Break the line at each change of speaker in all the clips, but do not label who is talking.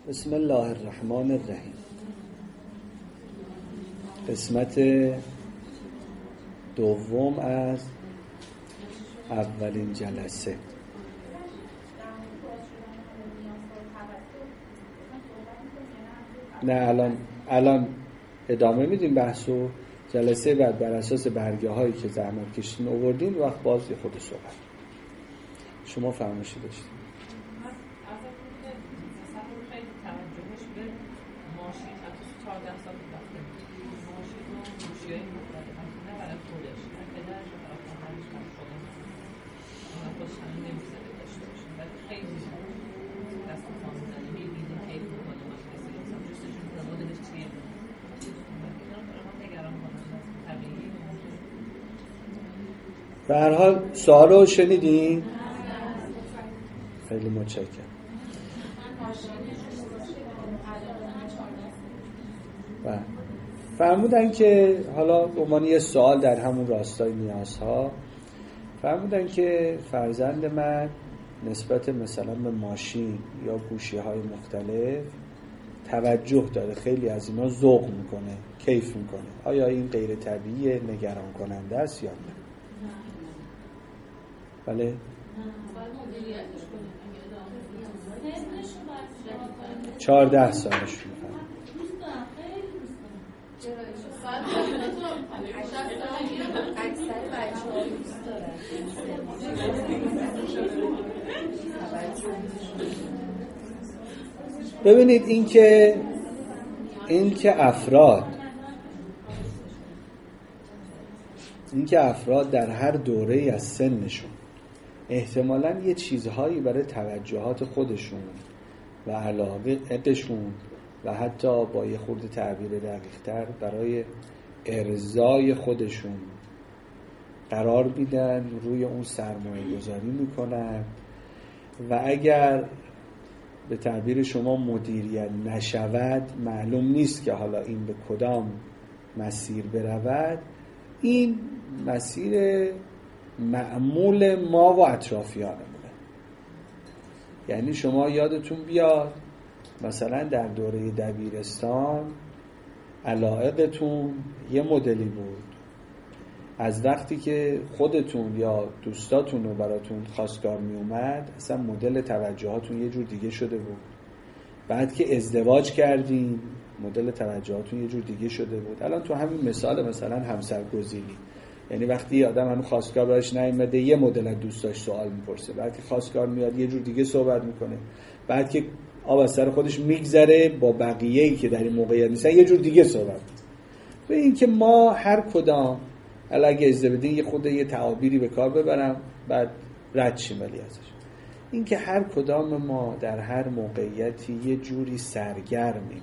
بسم الله الرحمن الرحیم. قسمت دوم از اولین جلسه. نه الان ادامه میدیم بحثو. جلسه بعد بر اساس برگه هایی که زحمت کشیدین آوردین وقت باز خود صحبت شما فرمایشی داشتید. به هر حال سوال رو شنیدین؟ خیلی متشکرم. فرمودن که حالا به عنوان یه سوال در همون راستای نیازها فرمودن که فرزند من نسبت مثلا به ماشین یا گوشی‌های مختلف توجه داره، خیلی از اینا ذوق میکنه، کیف میکنه. آیا این غیر طبیعیه، نگران کننده است یا نه؟ بله؟ 14 سالش میکنه. ببینید این که افراد در هر دوره‌ای از سنشون احتمالاً یه چیزهایی برای توجهات خودشون و علاقه‌شون و حتی با یه خورده تعبیر دقیق‌تر برای ارضای خودشون قرار میدن، روی اون سرمایه گذاری میکنن و اگر به تعبیر شما مدیریت نشود معلوم نیست که حالا این به کدام مسیر برود. این مسیر معمول ما و اطرافیانمونه. یعنی شما یادتون بیاد مثلا در دوره دبیرستان علایقتون یه مدلی بود، از وقتی که خودتون یا دوستاتون رو براتون خواستگار می اومد اصلا مدل توجهاتون یه جور دیگه شده بود. بعد که ازدواج کردین مدل توجهاتون یه جور دیگه شده بود. الان تو همین مثلا همسرگزینی، یعنی وقتی آدم هنوز خواستگار براش نیومده یه مدل از دوستاش سوال میپرسه، بعد که خواستگار میاد یه جور دیگه صحبت میکنه، بعد که آب از سر خودش میگذره با بقیه‌ای که در این موقعیت نیستن یه جور دیگه صحبت میکنه. به این که ما هر کدام اگه اجازه بدین یه تعابیری به کار ببرم بعد رد شیم، ولی ازش این که هر کدام ما در هر موقعیتی یه جوری سرگرمیم،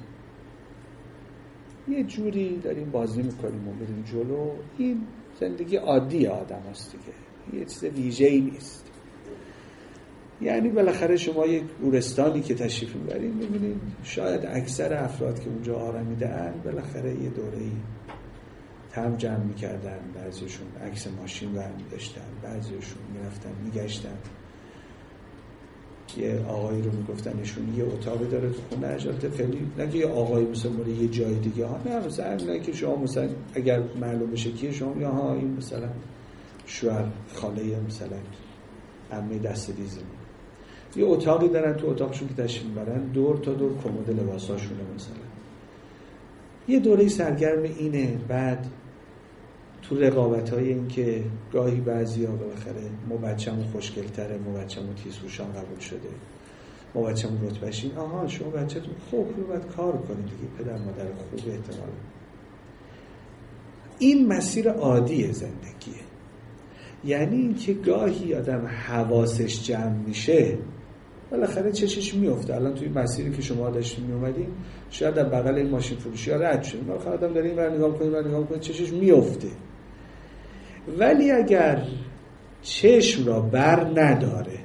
یه جوری داریم بازی میکنیم و بریم جلو. این زندگی عادی آدم هست دیگه، یه چیز ویژه‌ای نیست. یعنی بالاخره شما یک گورستانی که تشریف میبرین میبینید شاید اکثر افراد که اونجا آرمیدن بالاخره یه دوره‌ای هم جمع میکردن، بعضیشون عکس ماشین برمی داشتن، بعضیشون میرفتن میگشتن. یه آقایی رو میگفتن نشون یه اتاقی داره تو خونه اجالت خیلی، نه که یه آقایی مثلا مورد یه جای دیگه ها، نه مثلا نه که شما مثلا اگر معلوم بشه کیه شما یا ها این مثلا شوهر خاله مثلا عمه دست دیزه. یه اتاقی دارن، تو اتاقشون که تشریف میبرن دور تا دور کمد لباساشونه مثلا. یه دوره سرگرم اینه. بعد تو رقابت‌های این که گاهی بعضی‌ها بالاخره ما بچه‌مون خوشگل‌تره، ما بچه‌مون تیزهوشان قبول شده، ما بچه‌مون رتبه‌شین. آها شما بچه‌تون خوب رو باید کار کنید دیگه، پدر مادر خوب احتمال. این مسیر عادی زندگیه. یعنی این که گاهی آدم حواسش جمع میشه بالاخره چشش میفته. الان توی مسیری که شما داشتین میومدین شاید در بغل این ماشین فروشی ها رد شدین، بالاخره آدم داره این ور نگاه کنه چشش میفته. ولی اگر چشم را بر نداره،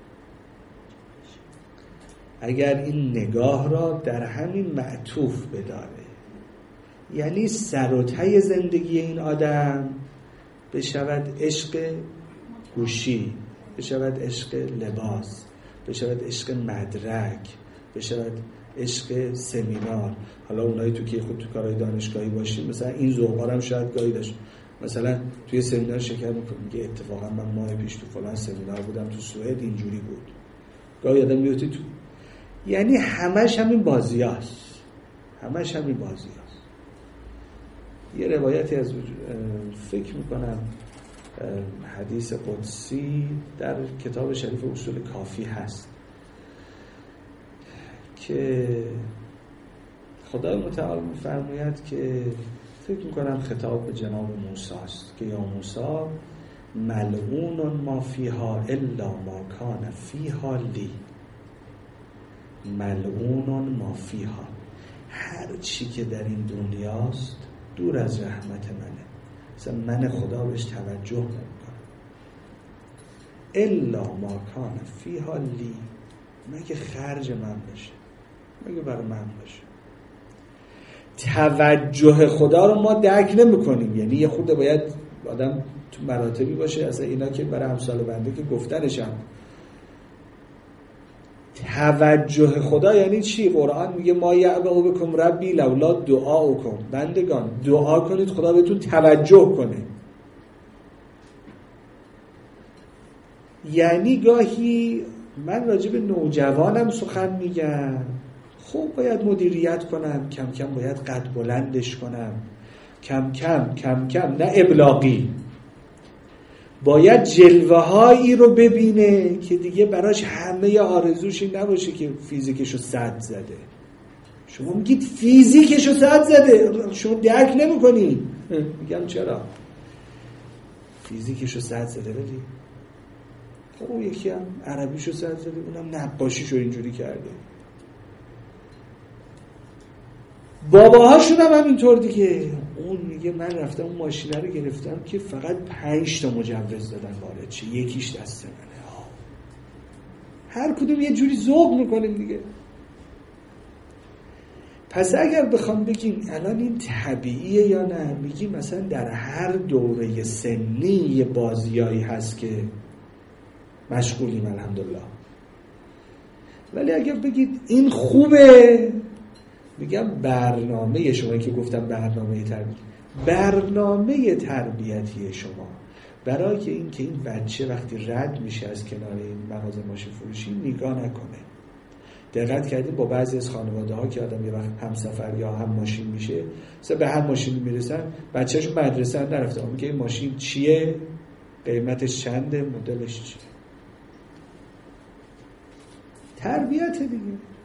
اگر این نگاه را در همین معطوف بداره، یعنی سر و ته زندگی این آدم بشود عشق گوشی، بشود عشق لباس، بشود عشق مدرک، بشود عشق سمینار. حالا اونایی تو که خود تو کارهای دانشگاهی باشیم مثلا این ذوقا هم شاید گاهی داشت، مثلا توی سمینار شرکت میکنه میگه اتفاقا من ماه پیش تو فلان سمینار بودم تو سوئد اینجوری بود. گاهی آدم میفته تو، یعنی همش همین بازیاست، همش همین بازیاست. یه روایتی از فکر میکنم حدیث قدسی در کتاب شریف اصول کافی هست که خدای متعال می‌فرماید که فکر میکنم خطاب به جناب موسی است که یا موسی ملعون ما فیها الا ما کان فیها لی، ملعون ما فیها، هر چی که در این دنیاست دور از رحمت منه، مثلا من خدا بهش توجه نمیکنم. الا ما کان فیها لی، مگه خرج من بشه، مگه برای من باشه. توجه خدا رو ما درک نمی کنیم، یعنی یه خود باید آدم تو مراتبی باشه، اصلا اینا که برای امثال بنده که گفتنشم. توجه خدا یعنی چی؟ قرآن میگه ما یعبأ بکم ربی لولا دعاؤکم، بندگان دعا کنید خدا بهتون توجه کنه. یعنی گاهی من راجع به نوجوانم سخن میگم، خب باید مدیریت کنم، کم کم باید قد بلندش کنم، کم کم نه ابلاغی، باید جلوه هایی رو ببینه که دیگه براش همه آرزوشی نباشه که فیزیکشو 100 زده. شما میگید فیزیکشو 100 زده، شما درک نمی کنی. میگم چرا؟ فیزیکشو 100 زده ولی خب یکی هم عربیشو 100 زده، اونم نقاشیشو اینجوری کرده. باباهاشون هم اینطور دیگه. اون میگه من رفتم اون ماشینه رو گرفتم که فقط 5 تا مجوز دادن وارد شه، یکیش دست منه. هر کدوم یه جوری ذوق میکنیم دیگه. پس اگر بخوام بگیم الان این طبیعیه یا نه، میگیم مثلا در هر دوره سنی یه بازیایی هست که مشغولیم الحمدلله. ولی اگر بگید این خوبه، میگم برنامه شما که گفتم برنامه تربیتی شما برای که این بچه وقتی رد میشه از کنار این مغازه ماشین فروشی نگاه نکنه. دقت کردید با بعضی از خانواده ها که آدم یه وقت همسفر یا هم ماشین میشه، مثلا به هر ماشینی میرسن بچه‌شون مدرسه هم نرفته، میگه این ماشین چیه، قیمتش چنده، مدلش چیه. تربیت دیگه.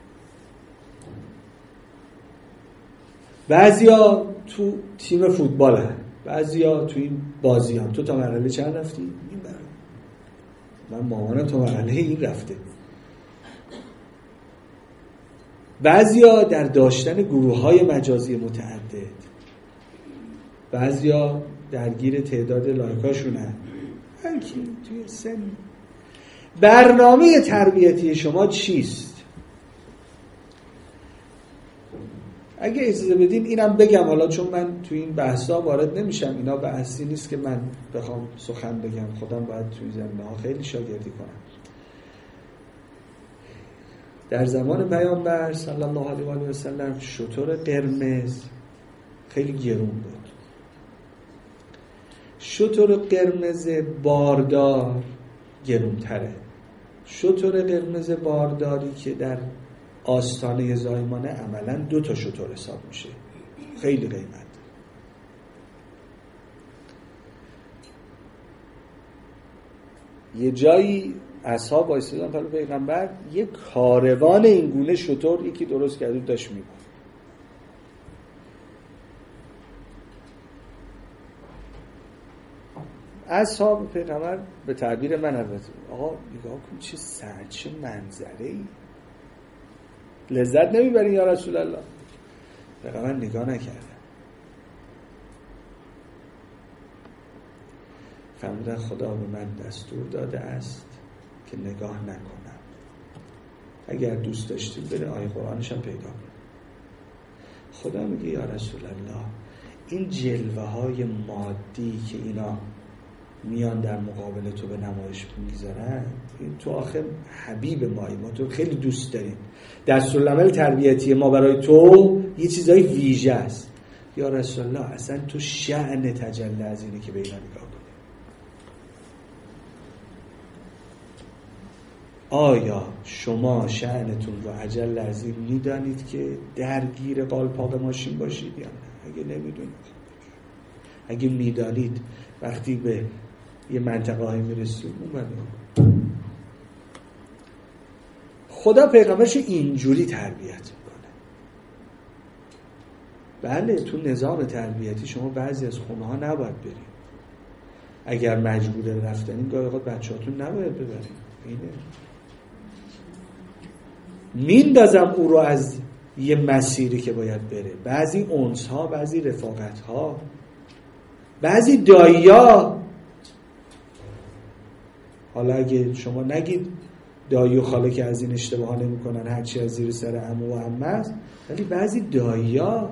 بعضیا تو تیم فوتبال هست، بعضیا تو این بازی هم. تو تا مرحله چند رفتی؟ این من مامانم تا مرحله این رفته. بعضیا در داشتن گروه‌های مجازی متعدد، بعضیا درگیر تعداد لایکاشونن. هر کی توی سن. برنامه تربیتی شما چیست؟ اگه اجازه بدین اینم بگم، حالا چون من تو این بحثا وارد نمیشم، اینا بحثی نیست که من بخوام سخن بگم، خودم باید توی زمینه‌ها خیلی شاگردی کنم. در زمان پیامبر صلی الله علیه و آله و سلم شتر قرمز خیلی گرون بود. شتر قرمز باردار گرونتره. شتر قرمز بارداری که در آستانه زایمانه عملاً 2 تا شتر حساب میشه، خیلی قیمت. یه جایی اصحاب وایسادن پلو پیغمبر، یه کاروان این گونه شتر یکی درست کرده داشت میبرد. اصحاب پیغمبر به تعبیر من البته، آقا نگاه کن چه چه منظره‌ای، لذت نمیبرین یا رسول الله؟ پیغمبر نگاه نکرده. فرمودن خدا به من دستور داده است که نگاه نکنم. اگر دوست داشتید بره آیه قرآنش هم پیدا کن. خدا میگه یا رسول الله این جلوه های مادی که اینا میان در مقابل تو به نمایش میذارن، این تو آخه حبیب مایی، ما تو خیلی دوست داریم، دستورالعمل تربیتی ما برای تو یه چیزای ویژه است. یا رسول الله اصلا تو شأن تجلی از اینه که به اینا نگاه کنی. آیا شما شأنتون رو اجل از این میدانید که درگیر قالپاق ماشین باشید یا نه؟ اگه نمیدونید، اگه میدانید وقتی به یه منطقه هایی میرسید اون خدا پیغمبرش اینجوری تربیت میکنه. بله تو نظام تربیتی شما بعضی از خونه ها نباید برید، اگر مجبور رفتنین گاهی اوقات بچه‌هاتون نباید ببرید، اینه میندازم او رو از یه مسیری که باید بره. بعضی انس ها، بعضی رفاقت ها، بعضی دایی‌ها، حالا اگه شما نگید دایی و خاله که از این اشتباه نمی کنن، هرچی از زیر سر عمو و عمه است، ولی بعضی دایی‌ها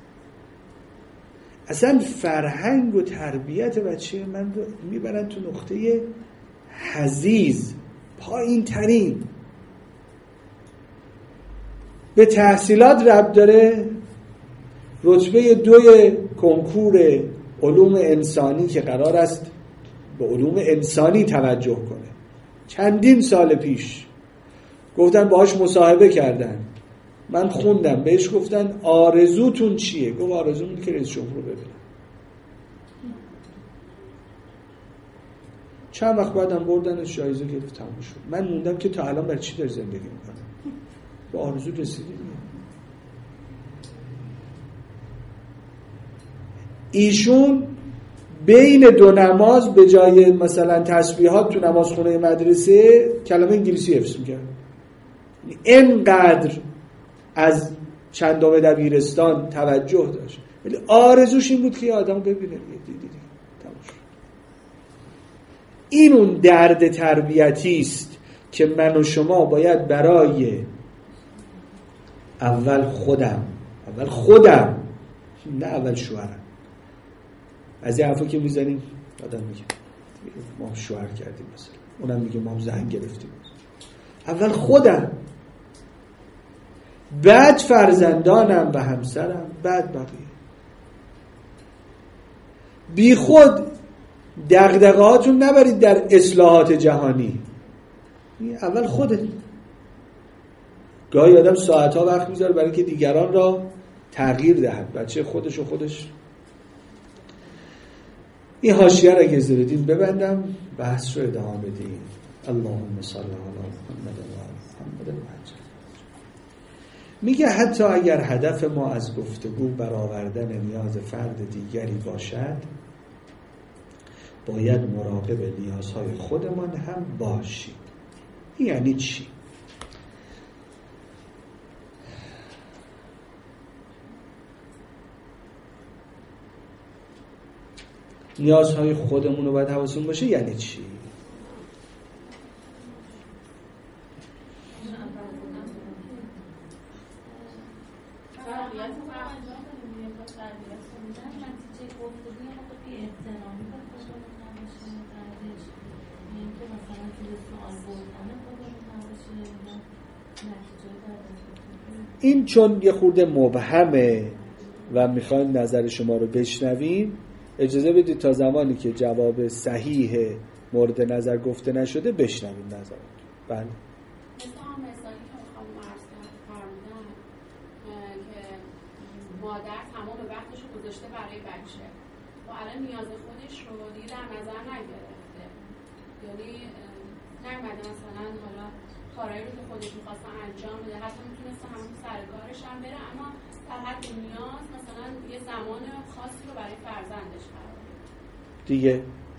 اصلا فرهنگ و تربیت بچه من رو میبرن تو نقطه حضیض، پایین ترین. به تحصیلات ربط داره، رتبه 2 کنکور علوم انسانی که قرار است به علوم انسانی توجه کنه، چندین سال پیش گفتن باهاش مصاحبه کردن، من خوندم، بهش گفتن آرزوتون چیه؟ گفت آرزوم اینه که رئیس جمهور رو ببینم. چند وقت بعدم بردنش جایزه گرفت، تموم شد. من موندم که تا الان بر چی داری زندگی میکنه؟ به آرزو رسیدی؟ ایشون بین 2 نماز به جای مثلا تسبیحات تو نمازخونه مدرسه کلمه انگلیسی حفظ میکرد. اینقدر از چندم دبیرستان توجه داشت، ولی آرزوش این بود که یه آدم ببینه. دیدی تمام شد. این اون درد تربیتی است که من و شما باید برای اول خودم نه اول شوهرم. از این حرفا که میزنیم آدم میگه ما هم شوهر کردیم مثلا، اونم میگه ما هم زن گرفتیم. اول خودم، بعد فرزندانم و همسرم، بعد بقیه. بی خود دغدغه‌هاتون نبرید در اصلاحات جهانی، اول خودت. گاهی آدم ساعتها وقت میذاره برای که دیگران را تغییر دهد، بچه خودش. این حاشیه را اگه زردین ببندم، بحث رو ادامه بدیم. اللهم صل علی محمد و آل محمد. میگه حتی اگر هدف ما از گفتگو برآوردن نیاز فرد دیگری باشد، باید مراقب نیازهای خودمان هم باشیم. این یعنی چی؟ نیازهای خودمون رو باید حواسمون باشه. یعنی چی؟ این چون یه خورده مبهمه و میخوایم نظر شما رو بشنویم، اجازه بدید تا زمانی که جواب صحیح مورد نظر گفته نشده بشنویم نظرات. بله.
مثالی که میخوام عرض فرمودن که مادر تمام وقتش رو گذاشته برای بچه و الان نیاز خودش رو دیگه در نظر نگرفته، یعنی نمیده مثلا حالا کارهایی رو که خودش میخواسته انجام بده، حتی میتونسته همون سر کارش هم بره، اما در حد نیاز مثلا یه زمان خاصی رو برای فرزندش قرار بده
دیگه.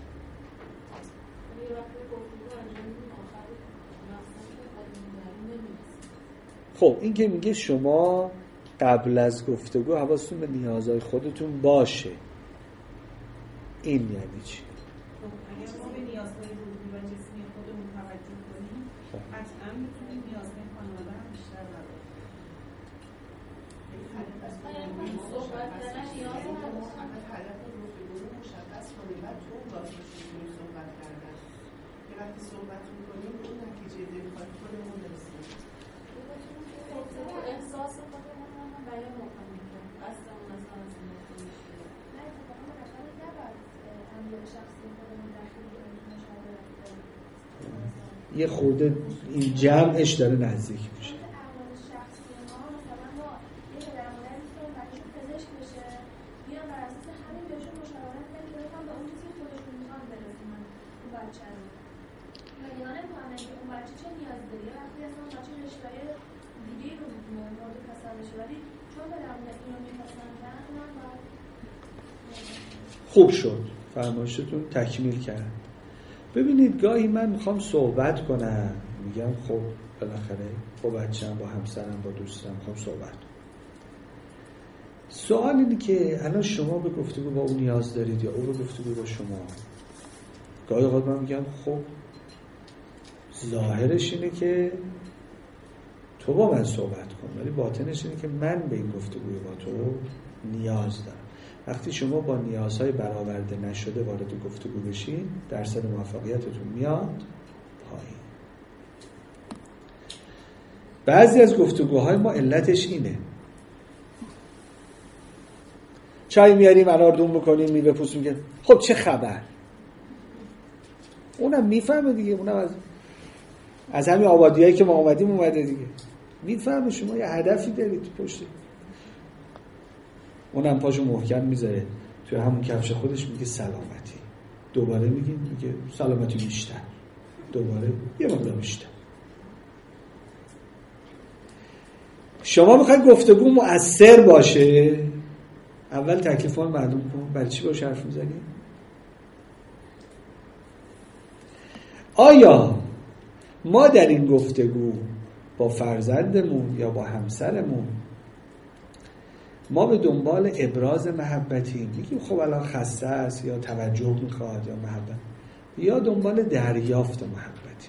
خب این که میگه شما قبل از گفتگو حواستون به نیازهای خودتون باشه، این یعنی چی؟
اگر ما به نیازهای روحی و جسمی خودمون توجه کنیم، قطعاً میتونیم نیازهای خانواده هم بیشتر بکنیم. صحبت کردن نیاز رو هدف گفتگو رو مشخص کنیم، بعد تو باز بشیم وقتی صحبت میکنیم به اون نتیجه دلخواهی خودمون برسیم.
احساس خودمون رو بیان بکنیم که قصدمون اصلا از این نکنیم.
نه اتفاقا ما قشنگ نباید امنیت شخصی خودمون داخل مشاوره
یه خورده این جمعش داره نزدیک میشه.
امنیت شخصی ما مثلا ما یه پدرمادری که بچه‌شون پزشک بشه میان بر اساس همین بهشون مشاورت میدن که بخوام به اون چیزی که خودشون میخوان برسونن اون بچه رو. نگران نمی‌کنن که اون بچه چه نیازی داره. یا وقتی اصلا بچه رشته‌های دیگه رو مورد پسر بشه ولی چون پدرمادر اینو میپسندن اونم باید
خوب شد فرمایشتون تکمیل کرد. ببینید گاهی من میخوام صحبت کنم میگم خب بالاخره با بچه‌م با همسرم با دوستم میخوام صحبت کنم. سوال اینه که الان شما به گفتگو با اون نیاز دارید یا او به گفتگو با شما؟ گاهی اوقات من میگم خب ظاهرش اینه که تو با من صحبت کن ولی باطنش اینه که من به این گفتگوی با تو نیاز دارم. وقتی شما با نیازهای برآورده نشده وارد گفتگو بشین درصد موفقیتتون میاد پایین. بعضی از گفتگوهای ما علتش اینه چای میاریم اناردون میکنیم میوه پوست میگه خب چه خبر. اونم میفهمه دیگه، اونم از همین آبادیایی که ما اومدیم اومده دیگه، میفهمه شما یه هدفی دارید پشت. اونم پاشو محکم میذاره توی همون کفش خودش میگه سلامتی، دوباره میگه سلامتی بیشتر، دوباره یه مقدار بیشتر. شما میخواید گفتگو مؤثر باشه اول تکلیفات معلوم کن. برای چی باش حرف میزنی؟ آیا ما در این گفتگو با فرزندمون یا با همسرمون ما به دنبال ابراز محبتیم، میگیم خب الان خسته است یا توجه میخواد یا محبت، یا دنبال دریافت محبتیم؟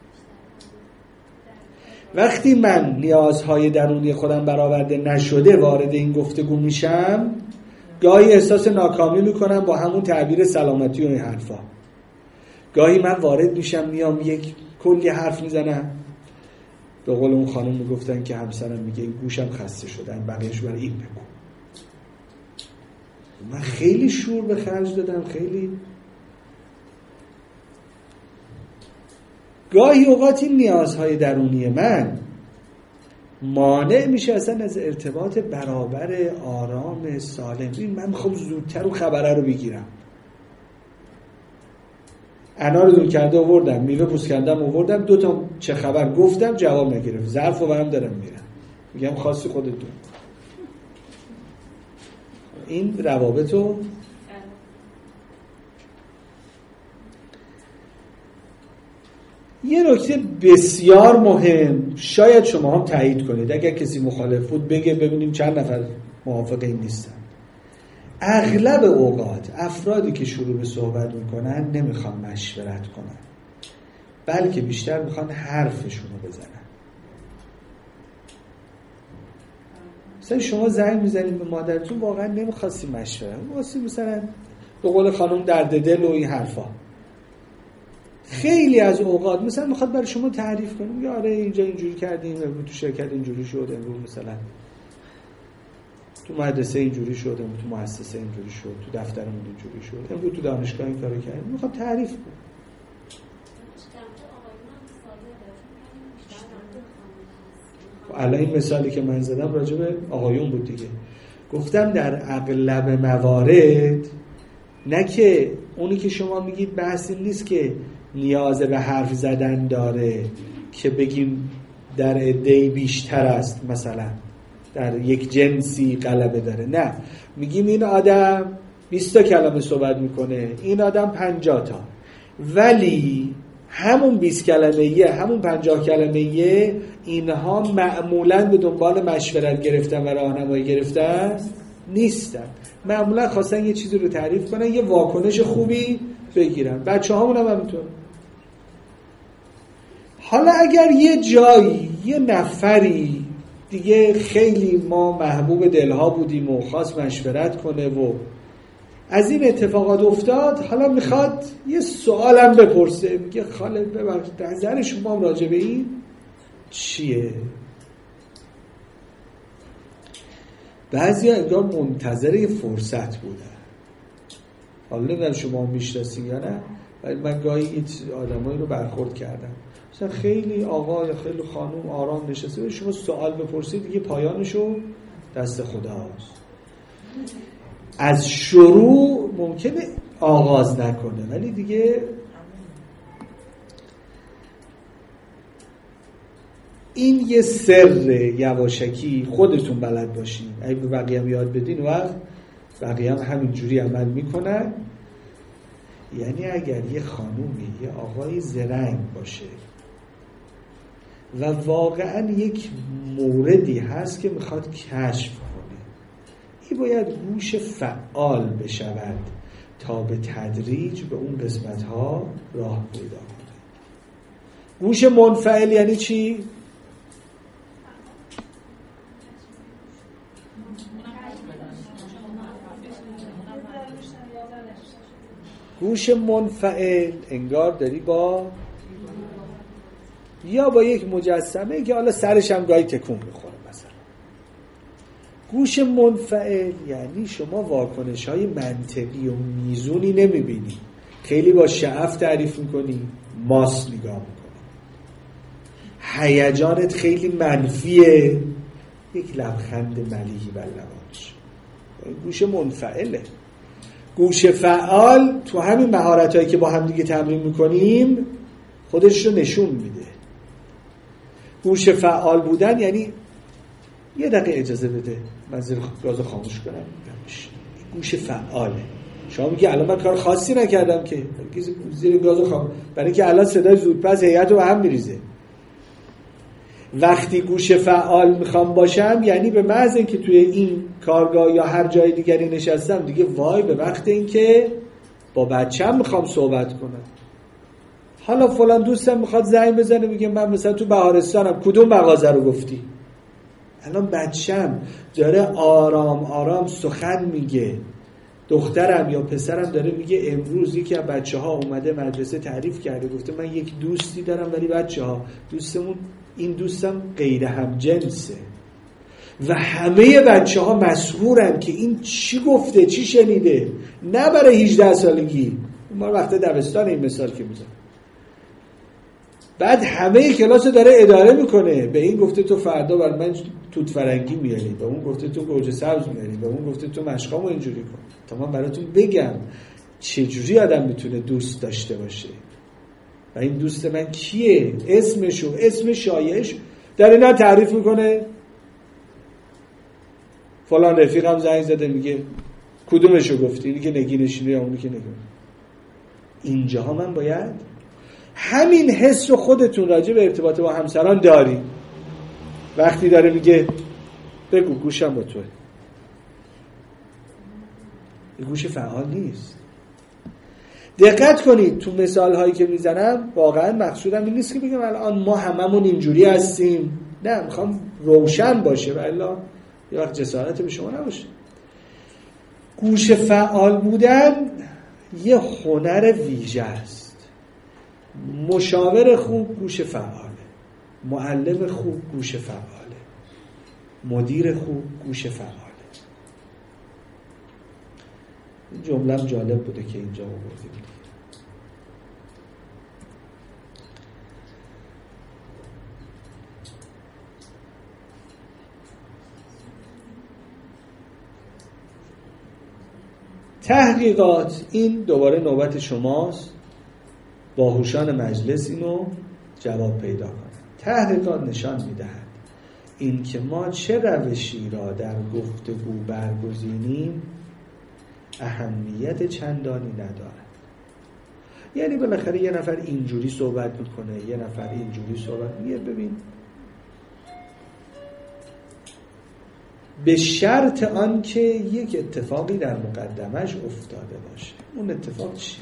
وقتی من نیازهای درونی خودم برآورده نشده وارد این گفتگو میشم گاهی احساس ناکامی میکنم با همون تعبیر سلامتی و این حرفا. گاهی من وارد میشم میام یک کلی حرف میزنم. به قول اون خانم میگفتن که همسرم میگه این گوشم خسته شدن بقیهش برای این بگو. من خیلی شور به خرج دادم، خیلی گاهی اوقات این نیازهای درونی من مانع میشه اصلا از ارتباط برابر آرام سالم. من میخوام زودتر اون خبره رو بگیرم. انار دون کرده آوردم، میوه پوست کردم آوردم، 2 تا چه خبر گفتم جواب نگرفت، ظرفو برام دارم میرم، میگم خواستی خودت دون. این روابطو یه نکته بسیار مهم، شاید شما هم تایید کنید، اگر کسی مخالف بود بگه ببینیم چند نفر موافق این نیستن. اغلب اوقات افرادی که شروع به صحبت میکنن نمیخوان مشورت کنن بلکه بیشتر میخوان حرفشون رو بزنن. مثلا شما زنگ میزنید به مادرتون واقعا نمیخواستی مشورت، واسه مثلا به قول خانم درد دل و این حرفا. خیلی از اوقات مثلا میخواد برای شما تعریف کنه، میگه آره اینجا اینجوری کردیم، امروز تو شرکت اینجوری شد، امروز مثلا تو مدرسه اینجوری شد، امروز تو مؤسسه اینجوری شد، تو دفترمون اینجوری شد، امروز تو دانشگاه این کارو کردیم. میخواد تعریف کنه. الان این مثالی که من زدم راجع به آقایون بود دیگه. گفتم در اغلب موارد نه که اونی که شما میگید بحث این نیست که نیاز به حرف زدن داره که بگیم در عده‌ای بیشتر است، مثلا در یک جنسی غلبه داره، نه، میگیم این آدم 20 تا کلمه صحبت میکنه، این آدم 50 تا، ولی همون 20 کلمه‌ایه همون 50 کلمه‌ایه اینها معمولاً به دنبال مشورت گرفتن و راهنمایی گرفتن نیستن. معمولاً خواستن یه چیزی رو تعریف کنن، یه واکنش خوبی بگیرن. بچه‌هامون هم همینطور. حالا اگر یه جایی یه نفری دیگه خیلی ما محبوب دلها بودیم و خواست مشورت کنه و از این اتفاقات افتاد، حالا میخواد یه سوالم بپرسه، میگه خاله ببخشید نظر شما راجع به این چیه؟ بعضی ها انگار منتظر یه فرصت بودن. حالا نمیدونم شما میشناسین یا نه، ولی من گاهی آدمایی رو برخورد کردم مثلا خیلی آقا یا خیلی خانم آرام نشسته، شما سوال بپرسید دیگه پایانشو دست خداست. از شروع ممکنه آغاز نکنه ولی دیگه این یه سر یواشکی خودتون بلد باشین، اگه به بقیه هم یاد بدین وقت بقیه هم همینجوری عمل میکنن. یعنی اگر یه خانومی یه آقای زرنگ باشه و واقعا یک موردی هست که میخواد کشف کنه، این باید گوش فعال بشود تا به تدریج به اون قسمت‌ها راه پیدا کنه. گوش منفعل یعنی چی؟ گوش منفعل انگار داری یا با یک مجسمه که حالا سرش هم گاهی تکون میخوره مثلا. گوش منفعل یعنی شما واکنش‌های منطقی و میزونی نمیبینی، خیلی با شعف تعریف میکنی، ماس نگاه میکنی، هیجانت خیلی منفیه، یک لبخند ملیحی بر لبانش. گوش منفعله. گوش فعال تو همین مهارتایی که با هم دیگه تمرین میکنیم خودش رو نشون میده. گوش فعال بودن یعنی یه دقیقه اجازه بده من زیر گازو خاموش کنم. گوش فعاله. شما میگی الان من کار خاصی نکردم که زیر گازو خاموش، برای اینکه الان صدای زودپس هیئت رو به هم میریزه. وقتی گوش فعال میخوام باشم یعنی به محض اینکه توی این کارگاه یا هر جای دیگری نشستم دیگه وای به وقت اینکه با بچه‌م میخوام صحبت کنم. حالا فلان دوستم میخواد زنگ بزنه میگه من مثلا تو بهارستانم، کدوم مغازه رو گفتی؟ الان بچه‌م داره آرام آرام سخن میگه، دخترم یا پسرم داره میگه امروز یکی از بچه‌ها اومده مدرسه تعریف کرده گفته من یک دوستی دارم ولی بچه‌ها دوستمون این دوستم غیر همجنسه و همه بچه‌ها مسحورن که این چی گفته چی شنیده، نه برای 18 سالگی، ما وقت دبستان این مثال که میزنم. بعد همه کلاسو داره اداره میکنه، به این گفته تو فردا بر من توت فرنگی میاری، به اون گفته تو گوجه سبز میاری، به اون گفته تو مشقامو اینجوری کن، تا من براتون بگم چجوری آدم میتونه دوست داشته باشه و این دوست من کیه، اسمشو، اسم شایعش در اینا تعریف میکنه. فلان رفیقم زنگ زده میگه کدومشو گفتی؟ اینی که نگینشینه یا اونی که نگین؟ اینجاها من باید همین حس رو خودتون راجع به ارتباط با همسران داری. وقتی داره میگه بگو گوشم با توه، این گوش فعال نیست. دقت کنید تو مثال هایی که میزنم واقعا مقصودم این نیست که بگم الان ما هممون اینجوری هستیم، نه، میخوام روشن باشه و الا یه وقت جسارت به شما نباشه. گوش فعال بودن یه هنر ویژه است. مشاور خوب گوش فعاله، معلم خوب گوش فعاله، مدیر خوب گوش فعاله. این جمله‌ام جالب بوده که اینجا آوردیم. تحقیقات، این دوباره نوبت شماست، باهوشان مجلس اینو جواب پیدا کنند. تحقیقات نشان می‌دهد این که ما چه روشی را در گفتگو برگزینیم اهمیت چندانی ندارد. یعنی بالاخره یه نفر اینجوری صحبت میکنه، یه نفر اینجوری صحبت میگه، ببین به شرط آن که یک اتفاقی در مقدمش افتاده باشه. اون اتفاق چیه؟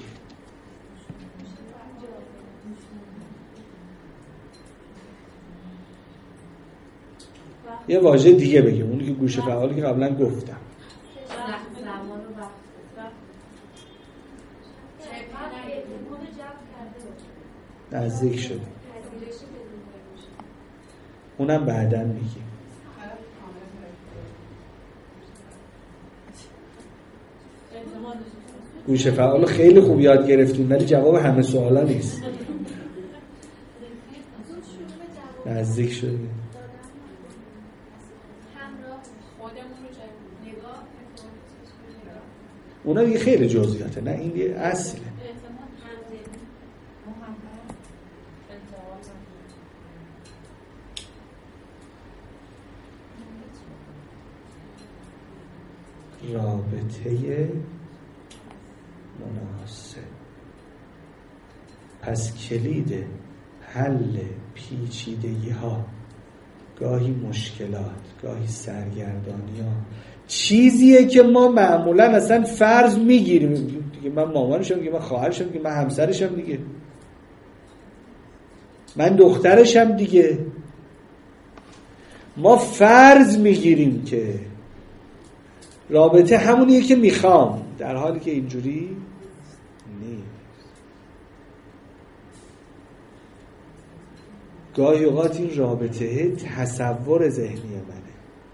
یه واژه دیگه بگیم، اونی که گوش فعالی که قبلا گفتم. نزدیک شده. اونم بعداً میگیم. گوش فعال خیلی خوب یاد گرفتیم ولی جواب همه سوالا نیست. نزدیک شده. اونا دیگه خیلی جزئیاته، نه این دیگه اصله. رابطه مناسب. پس کلید حل پیچیدگی ها، گاهی مشکلات، گاهی سرگردانی ها، چیزیه که ما معمولا اصلا فرض میگیریم دیگه. من مامانشم دیگه، من خواهرشم دیگه، من همسرشم دیگه، من دخترشم دیگه. ما فرض میگیریم که رابطه همونیه که میخوام، در حالی که اینجوری نیست. گاهی اوقات این رابطه تصور ذهنی منه.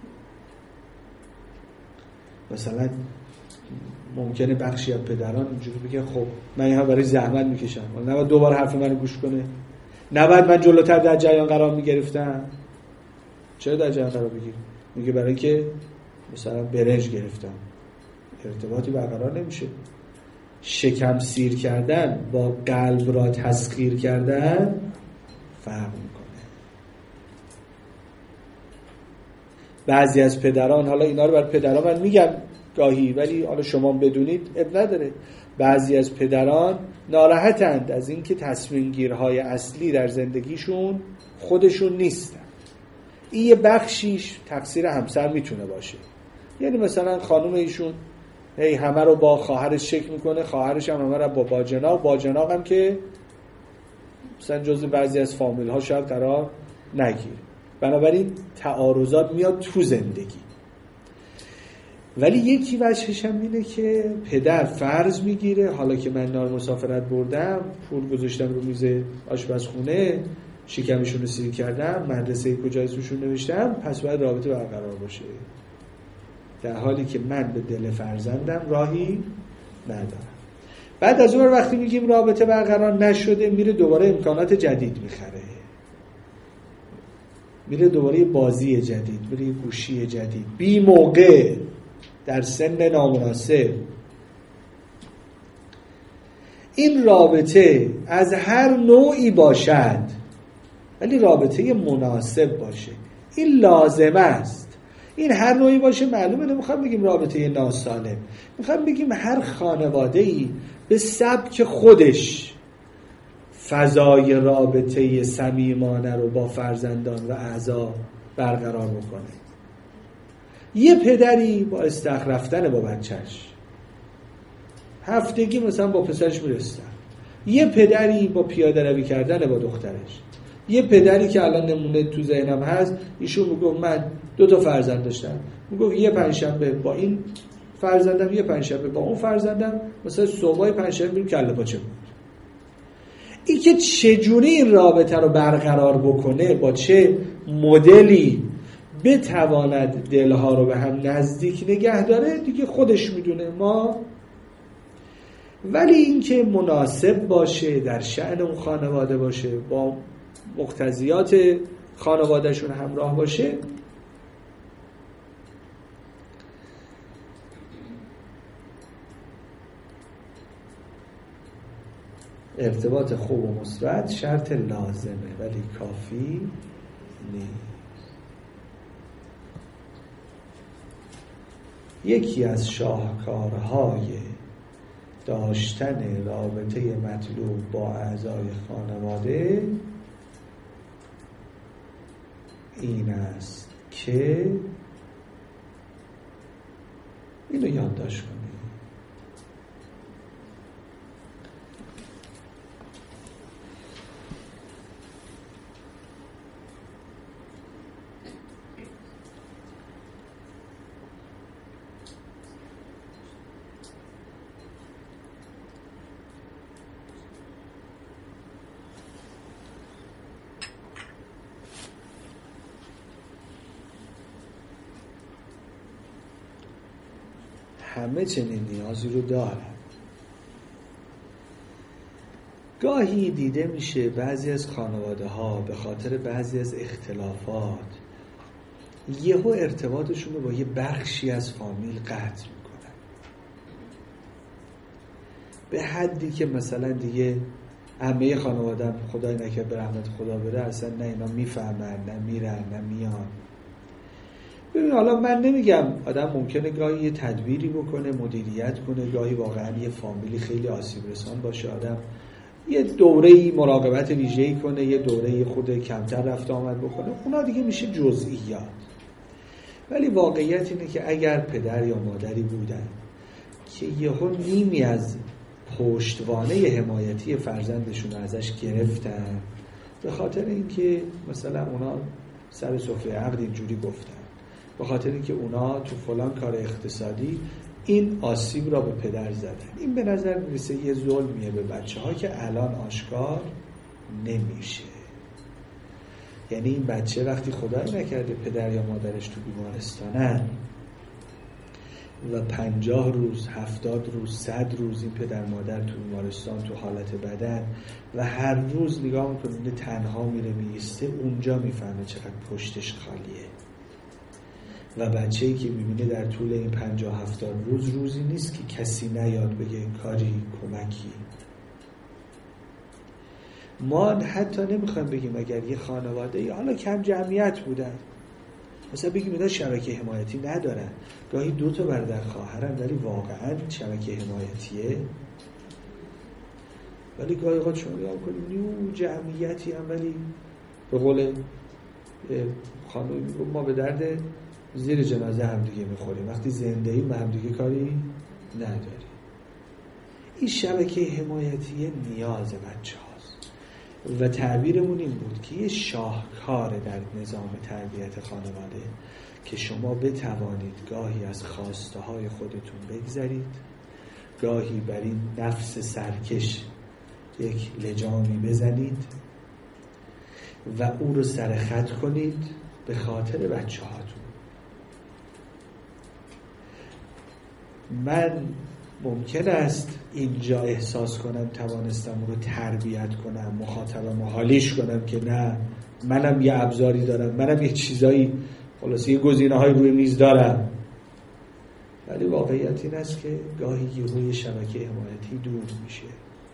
مثلا ممکنه بخشی از پدران اینجوری بگه خب من اینها برای زحمت میکشم، نباید دوباره حرف منو گوش کنه، نباید من جلوتر در جریان قرار میگرفتم. چرا در جریان قرار بگیرم؟ میگه برای که مثلا برنج گرفتم، ارتباطی برقرار نمیشه. شکم سیر کردن با قلب را تسخیر کردن فرق میکنه. بعضی از پدران، حالا اینا رو بر پدران من میگم گاهی، ولی حالا شما بدونید اب نداره، بعضی از پدران ناراحتند از اینکه تصمیم گیرهای اصلی در زندگیشون خودشون نیستن. این یه بخشیش تقصیر همسر میتونه باشه. یعنی مثلا خانم ایشون همه رو با خواهرش شک میکنه، خواهرش هم همه رو با باجناق هم که مثلا جزء بعضی از فامیل ها شاید قرار نگیره. بنابراین تعارضات میاد تو زندگی. ولی یکی وجهش هم اینه که پدر فرض میگیره حالا که من نار مسافرت بردم، پول گذاشتم رو میز آشپزخونه، شکمشون رو سیر کردم، مدرسه کجا اسمشون نوشتم، پس باید رابطه برقرار باشه، در حالی که من به دل فرزندم راهی ندارم. بعد از اون وقتی میگیم رابطه برقرار نشده، میره دوباره امکانات جدید میخره، میره دوباره بازی جدید، میره گوشی جدید، بی موقع، در سن نامناسب. این رابطه از هر نوعی باشد ولی رابطه مناسب باشه، این لازم است. این هر نوعی باشه معلومه، نمیخوام بگیم رابطه ناسالم، میخوام بگیم هر خانواده‌ای به سبک خودش فضای رابطه صمیمانه رو با فرزندان و اعضا برقرار بکنه. یه پدری با استخر رفتن با بچهش، هفتگی مثلا با پسرش میرسن، یه پدری با پیاده روی کردن با دخترش، یه پدری که الان نمونه تو ذهنم هست، ایشون میگه من 2 فرزند داشتم، میگه یه پنجشنبه با این فرزندم، یه پنجشنبه با اون فرزندم، مثلا صبحای پنجشنبه میریم کله پاچه بود. این که چجوری این رابطه رو برقرار بکنه، با چه مدلی بتواند دلها رو به هم نزدیک نگه داره، دیگه خودش میدونه. ما ولی این که مناسب باشه، در شأن اون خانواده باشه، با مقتضیات خانوادهشون همراه باشه، ارتباط خوب و مثبت شرط لازمه ولی کافی نیست. یکی از شاهکارهای داشتن رابطه مطلوب با اعضای خانواده این است که اینو یادداشت کنید. همه چنین نیازی رو دارن. گاهی دیده میشه بعضی از خانواده ها به خاطر بعضی از اختلافات یهو ارتباطشون رو با یه بخشی از فامیل قطع میکنن، به حدی که مثلا دیگه عمه خانواده خدای نکرد به رحمت خدا بره اصلا نه اینا میفهمن نه میرن نه میان. ببین حالا من نمیگم آدم ممکنه گاهی یه تدبیری بکنه، مدیریت کنه، گاهی واقعا یه فامیلی خیلی آسیب رسان باشه، آدم یه دوره‌ای مراقبت ویژه‌ای کنه، یه دوره‌ای خود کمتر رفت آمد بکنه، اونا دیگه میشه جزئیات. ولی واقعیت اینه که اگر پدر یا مادری بودن که یهو نیمی از پشتوانه حمایتی فرزندشون ازش گرفتن به خاطر اینکه مثلا اونا سر سفره عقد اینجوری گفتن، به خاطر اینکه اونا تو فلان کار اقتصادی این آسیب را به پدر زدن، این به نظر میرسه یه ظلمیه به بچه ها که الان آشکار نمیشه. یعنی این بچه وقتی خدای نکرده پدر یا مادرش تو بیمارستانن و 50 روز 70 روز 100 روز این پدر مادر تو بیمارستان تو حالت بدن و هر روز نگاه میکنه تنها میره میسته، اونجا میفهمه چقدر پشتش خالیه. و بچه‌ای که میبینه در طول این 50-70 روز روزی نیست که کسی نیاد بگه کاری کمکی. ما حتی نمیخوایم بگیم اگر یه خانواده یا حالا کم جمعیت بودن مثلا بگیم اینا شبکه حمایتی ندارن، گاهی 2 تا برادر خواهرن ولی واقعا شبکه حمایتیه. ولی گاهی اوقات شما نگاه کنید نیو جمعیتی هم ولی به قول خانم میگم ما به درد زیر جنازه هم دیگه میخوریم، وقتی زنده ایم هم دیگه کاری نداریم. این شبکه حمایتی نیاز بچه هاست و تعبیرمون این بود که یه شاهکار در نظام تربیت خانواده که شما بتوانید گاهی از خواسته های خودتون بگذرید، گاهی بر این نفس سرکش یک لجامی بزنید و او رو سرخط کنید به خاطر بچه هاتون. من ممکن است اینجا احساس کنم توانستم اون رو تربیت کنم، مخاطبم حالیش کنم که نه منم یه ابزاری دارم، منم یه چیزایی خلاصه یه گزینه‌های روی میز دارم، ولی واقعیت این است که گاهی روی شبکه حمایتی دور میشه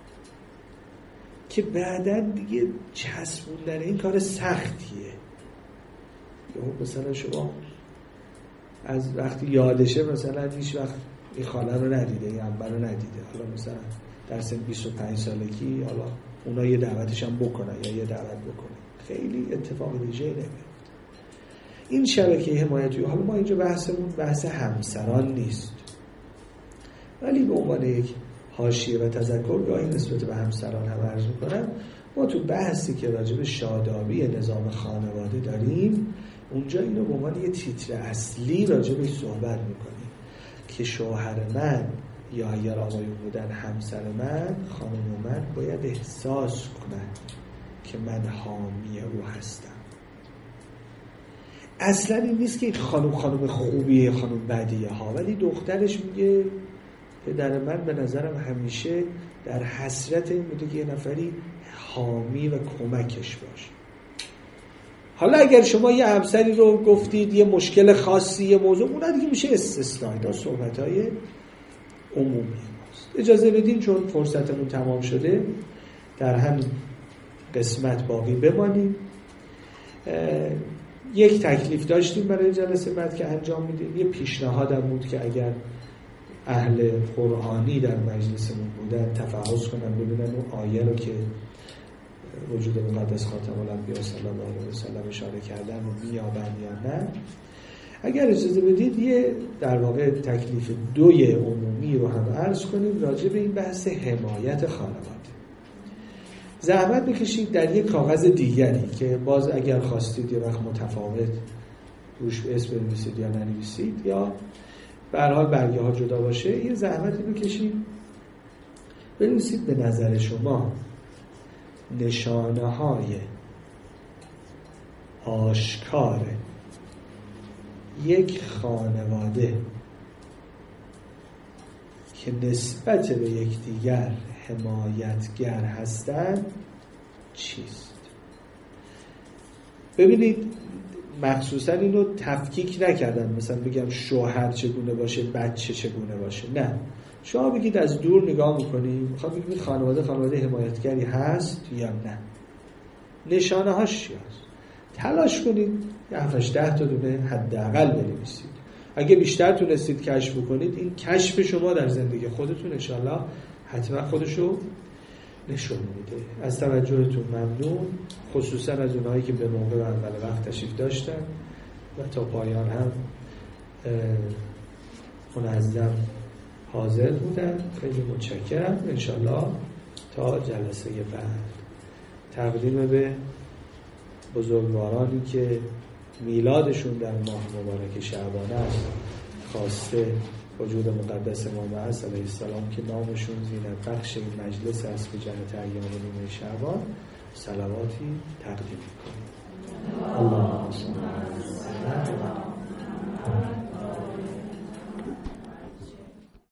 که بعداً دیگه چسبوندن این کار سختیه. یا مثلا شما از وقتی یادشه مثلا هیچ وقت این خاله رو ندیده، این عمه رو ندیده، حالا مثلا در سن 25 سالگی حالا اونا یه دعوتش هم بکنن یا یه دعوت بکنن، خیلی اتفاق ویژه‌ای نمیفته. این شبکه حمایتی، حالا ما اینجا بحثمون بحث همسران نیست، ولی به عنوان یک حاشیه و تذکر گاهی نسبت به همسران هم عرض می‌کنم، ما تو بحثی که راجع به شادابی نظام خانواده داریم اونجا اینو به عنوان یه تیتر اصلی راجع بهش صحبت می‌کنیم که شوهر من یا اگر آقایون بودن همسر من، خانم من باید احساس کنن که من حامی او هستم. اصلا این نیست که خانم خوبیه خانم بدیه ها، ولی دخترش میگه پدر من به نظرم همیشه در حسرت این بوده که یه نفری حامی و کمکش باشه. حالا اگر شما یه همسری رو گفتید یه مشکل خاصی یه موضوع، اونا دیگه میشه استثنایی، دا صحبت‌های عمومی هست. اجازه بدین چون فرصتمون تمام شده در همین قسمت باقی بمانیم. یک تکلیف داشتیم برای جلسه بعد که انجام میدیم. یه پیشنهادم بود که اگر اهل قرآنی در مجلسمون بودن تفحص کنن ببینن اون آیه رو که وجود مقدس خاتم الانبیا صلی الله علیه و سلم اشاره کردن رو میابن یا نه. اگر اجازه بدید یه در واقع تکلیف 2 عمومی رو هم عرض کنیم راجع به این بحث حمایت خانواده. زحمت بکشید در یک کاغذ دیگری که باز اگر خواستید یه وقت متفاوت روش اسم بنویسید یا ننویسید یا به هر حال برگه ها جدا باشه، یه زحمتی بکشید بنویسید به نظر شما نشانه های آشکار یک خانواده که نسبت به یکدیگر حمایتگر هستند چیست؟ ببینید مخصوصا اینو تفکیک نکردن مثلا بگم شوهر چگونه باشه بچه چگونه باشه، نه، شما بگید از دور نگاه میکنید میخواد بگید خانواده حمایتگری هست یا نه، نشانه هاش چی هست، تلاش کنید 7-10 تا دونه حداقل بنویسید. اگه بیشتر تونستید کشف بکنید این کشف شما در زندگی خودتون انشالله حتما خودشو نشون میده. از توجهتون ممنون، خصوصا از اونهایی که به موقع و اول وقت تشریف داشتن و تا پایان هم منظم حاضر بودن. خیلی متشکرم. انشالله تا جلسه بعد تقدیم به بزرگوارانی که میلادشون در ماه مبارک شعبان است، خواسته وجود مقدس امام علیه السلام که نامشون زینت بخش این مجلس است به جهت ایام نیمه شعبان، صلواتی تقدیم می‌کنیم. اللهم صل